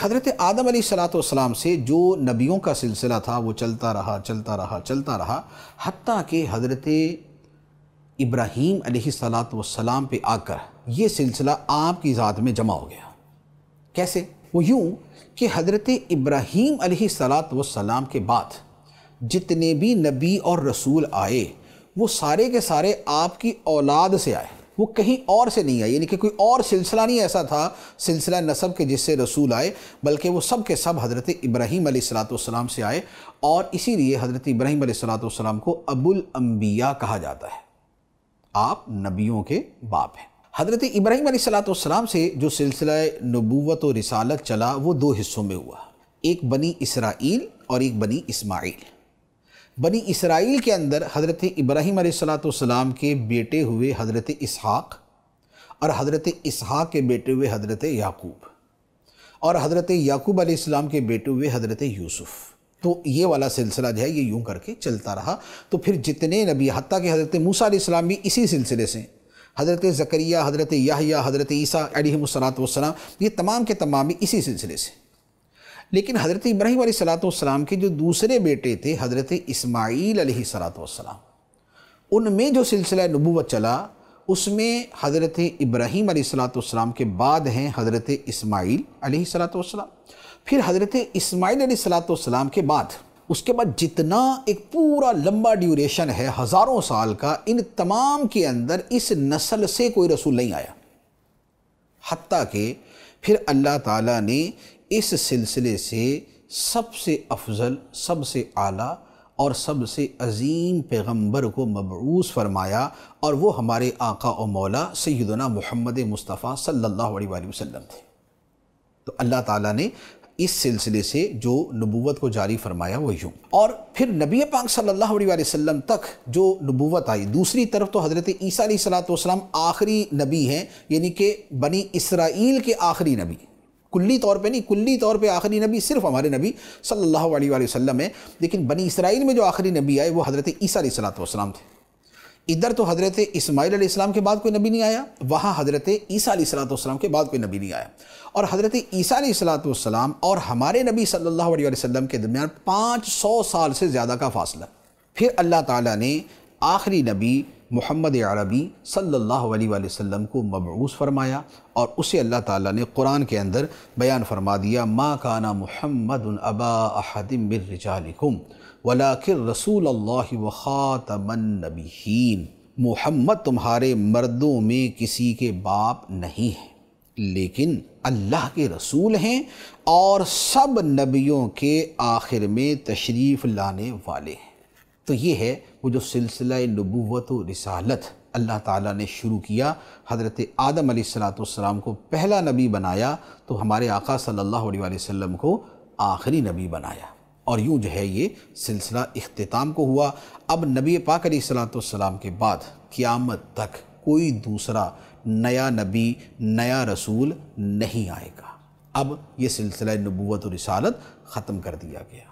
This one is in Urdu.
حضرت آدم علیہ السلام سے جو نبیوں کا سلسلہ تھا وہ چلتا رہا حتیٰ کہ حضرت ابراہیم علیہ السلام پہ آ کر یہ سلسلہ آپ کی ذات میں جمع ہو گیا۔ کیسے؟ وہ یوں کہ حضرت ابراہیم علیہ السلام کے بعد جتنے بھی نبی اور رسول آئے وہ سارے کے سارے آپ کی اولاد سے آئے، وہ کہیں اور سے نہیں آئے، یعنی کہ کوئی اور سلسلہ نہیں ایسا تھا سلسلہ نسب کے جس سے رسول آئے، بلکہ وہ سب کے سب حضرت ابراہیم علیہ السلام سے آئے، اور اسی لیے حضرت ابراہیم علیہ السلام کو ابو الانبیاء کہا جاتا ہے۔ آپ نبیوں کے باپ ہیں۔ حضرت ابراہیم علیہ السلام سے جو سلسلہ نبوت و رسالت چلا وہ دو حصوں میں ہوا، ایک بنی اسرائیل اور ایک بنی اسماعیل۔ بنی اسرائیل کے اندر حضرت ابراہیم علیہ السلام کے بیٹے ہوئے حضرت اسحاق، اور حضرت اسحاق کے بیٹے ہوئے حضرت یعقوب، اور حضرت یعقوب علیہ السلام کے بیٹے ہوئے حضرت یوسف۔ تو یہ والا سلسلہ جو ہے یہ یوں کر کے چلتا رہا۔ تو پھر جتنے نبی، حتیٰ کہ حضرت موسیٰ علیہ السلام بھی اسی سلسلے سے، حضرت زکریا، حضرت یحییٰ، حضرت عیسیٰ علیہ السلام، یہ تمام کے تمام بھی اسی سلسلے سے۔ لیکن حضرت ابراہیم علیہ السلام کے جو دوسرے بیٹے تھے حضرت اسماعیل علیہ السلام، ان میں جو سلسلہ نبوت چلا اس میں حضرت ابراہیم علیہ السلام کے بعد ہیں حضرت اسماعیل علیہ السلام، پھر حضرت اسماعیل علیہ السلام کے بعد اس کے بعد جتنا ایک پورا لمبا ڈیوریشن ہے ہزاروں سال کا، ان تمام کے اندر اس نسل سے کوئی رسول نہیں آیا، حتیٰ کہ پھر اللہ تعالیٰ نے اس سلسلے سے سب سے افضل، سب سے اعلیٰ اور سب سے عظیم پیغمبر کو مبعوث فرمایا، اور وہ ہمارے آقا و مولا سیدنا محمد مصطفیٰ صلی اللہ علیہ وآلہ وسلم تھے۔ تو اللہ تعالیٰ نے اس سلسلے سے جو نبوت کو جاری فرمایا وہ یوں، اور پھر نبی پاک صلی اللہ علیہ وآلہ وسلم تک جو نبوت آئی، دوسری طرف تو حضرت عیسیٰ علیہ السلام آخری نبی ہیں، یعنی کہ بنی اسرائیل کے آخری نبی، کلی طور پہ نہیں، کلی طور پہ آخری نبی صرف ہمارے نبی صلی اللہ علیہ وآلہ وسلم ہیں، لیکن بنی اسرائیل میں جو آخری نبی آئے وہ حضرت عیسیٰ علیہ السلام تھے۔ ادھر تو حضرت اسماعیل علیہ السلام کے بعد کوئی نبی نہیں آیا، وہاں حضرت عیسیٰ علیہ السلام کے بعد کوئی نبی نہیں آیا، اور حضرت عیسیٰ علیہ السلام اور ہمارے نبی صلی اللہ علیہ وسلم کے درمیان 500 سال سے زیادہ کا فاصلہ۔ پھر اللہ تعالیٰ نے آخری نبی محمد عربی صلی اللہ علیہ وآلہ وسلم کو مبعوث فرمایا، اور اسے اللہ تعالیٰ نے قرآن کے اندر بیان فرما دیا، ما کان محمد ابا احد من رجالکم ولکن رسول اللہ وخاتم النبیین، محمد تمہارے مردوں میں کسی کے باپ نہیں ہے لیکن اللہ کے رسول ہیں اور سب نبیوں کے آخر میں تشریف لانے والے ہیں۔ تو یہ ہے وہ جو سلسلہ نبوت و رسالت اللہ تعالیٰ نے شروع کیا۔ حضرت آدم علیہ السلام کو پہلا نبی بنایا، تو ہمارے آقا صلی اللہ علیہ وآلہ وسلم کو آخری نبی بنایا، اور یوں جو ہے یہ سلسلہ اختتام کو ہوا۔ اب نبی پاک علیہ السلام کے بعد قیامت تک کوئی دوسرا نیا نبی، نیا رسول نہیں آئے گا۔ اب یہ سلسلہ نبوت و رسالت ختم کر دیا گیا۔